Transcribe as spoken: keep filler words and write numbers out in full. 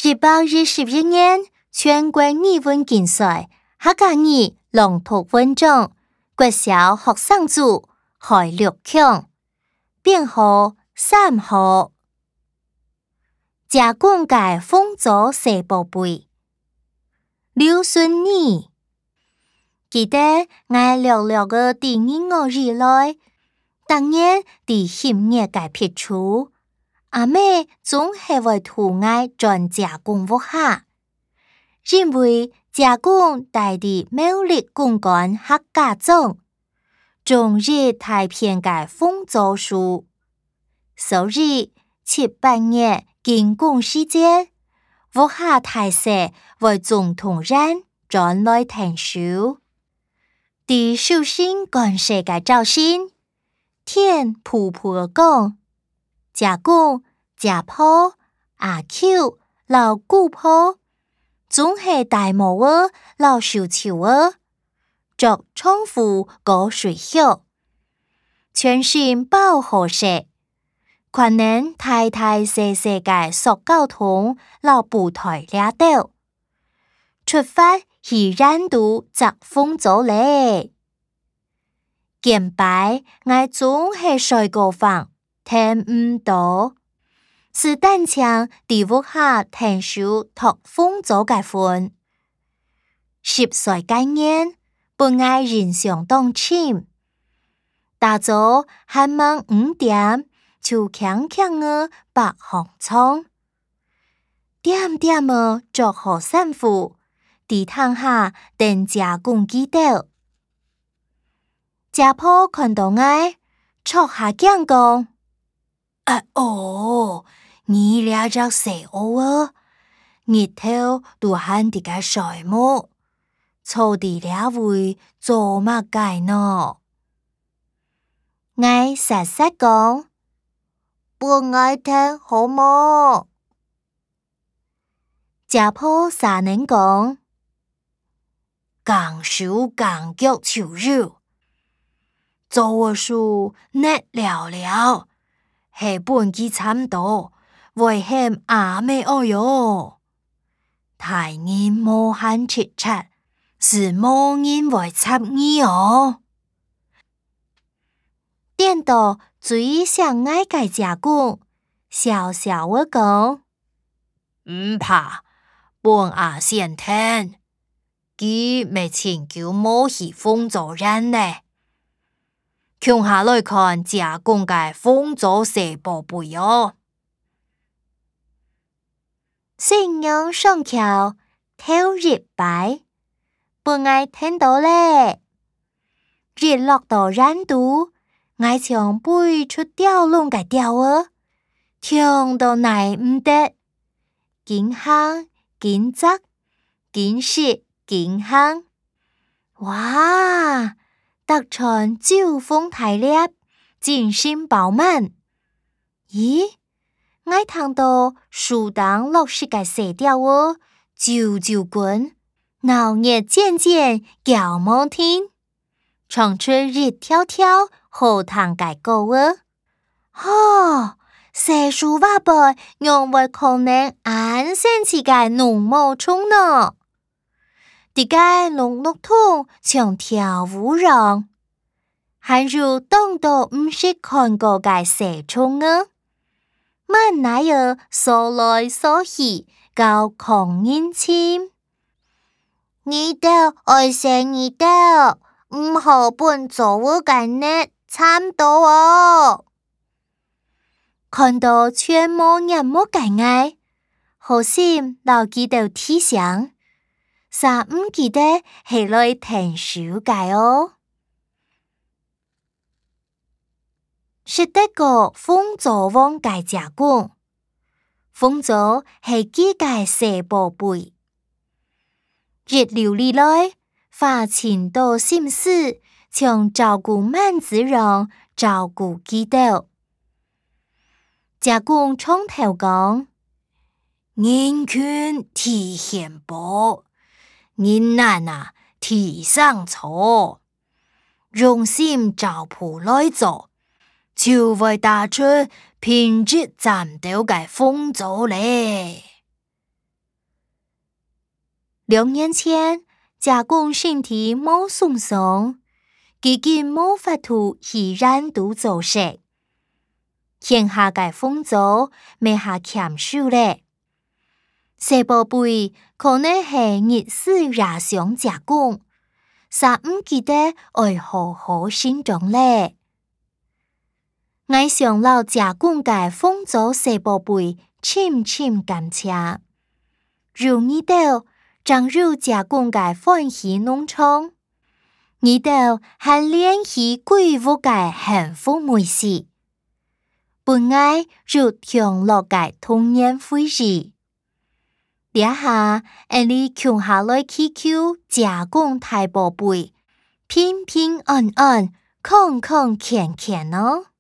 一百二十一年全國語文競賽客家語朗讀文章，國小學生組海陸強，編號三號。賈公介豐州小寶貝，劉順義。記得我聊聊個第二日來，當年第十日嘅撇出，阿妹總係會圖愛轉賈公屋下，因為賈公帶啲魅力公幹客家種，終日太平嘅豐州書，所以七八年建功事件，屋下大社為總統人轉來聽書。第首先講世界造星，天普普講，賈公、賈婆、阿舅、老姑婆，總係大毛兒、老小丑兒，作倉庫過水曉，全身包好色，可能大大細細嘅塑膠桶老布台倆到，出發去印度摘豐州嘞。見擺我總係睡過房，聽唔到，是單槍地屋下聽書讀豐州嘅份。十歲概念，本愛人上當親，大早還忙五點，就強強嘅白行倉，點點嘅做好衫褲。地躺下等賈公記到，賈婆看到我，戳下頸講：啊哦，你倆隻細歐啊，日頭都喊啲個水母，錯啲倆會做乜計呢？我實實講，不愛聽好麼？賈婆撒能講。càng手càng腳求肉，做我數net了了，係本機差唔多，為hem阿妹哦喲，大人無限切切，是無人為插你哦。點到最想愛嘅賈公，笑笑我講，唔怕，本阿先聽。佢未前叫冇去豐州人呢，強下來看賈公嘅豐州小寶貝哦。信仰上橋偷日擺，本愛聽到咧，日落到印度，愛從背出吊籠嘅吊兒，聽到乃唔得，緊行緊扎緊食。景行，哇！搭船九峰台列，精心飽滿。咦？我聽到樹當落實嘅射雕哦，啾啾滾，鬧熱漸漸叫冇聽，唱出日跳跳，好聽嘅歌哦。哦，射樹話輩，讓我可能安生起嘅濃霧衝呢。啲個濃綠桶像跳舞樣，還如當到唔識看過嘅蛇蟲啊！乜乃有說來說去，搞狂人心。你都愛上你都唔好本做我嘅呢，差唔多哦。看到全無人冇嘅愛，好心留記到提醒。啥唔記得係來聽書嘅哦，識得個豐州王嘅賈公，豐州係幾個小寶貝，日流里來花錢多心思，從照顧萬子人照顧基督。賈公衝頭講：人權提顯薄。人難啊，提上錯，用心照顧來做，就會打出品質暫到嘅豐州咧。 兩年前，賈公身體冇損傷，基金冇法度去染毒做食，現下嘅風俗未下欠收咧。細寶貝可能係日思夜想賈公，實唔記得愛好好善終咧。我想老賈公嘅風俗細寶貝深深感謝，如呢度正如賈公嘅歡喜農場，呢度係聯繫貴婦嘅幸福美事，本愛如同樂嘅童年回憶。這下，俺哋窮下來祈求賈公大寶貝平平安安、康康健健咯。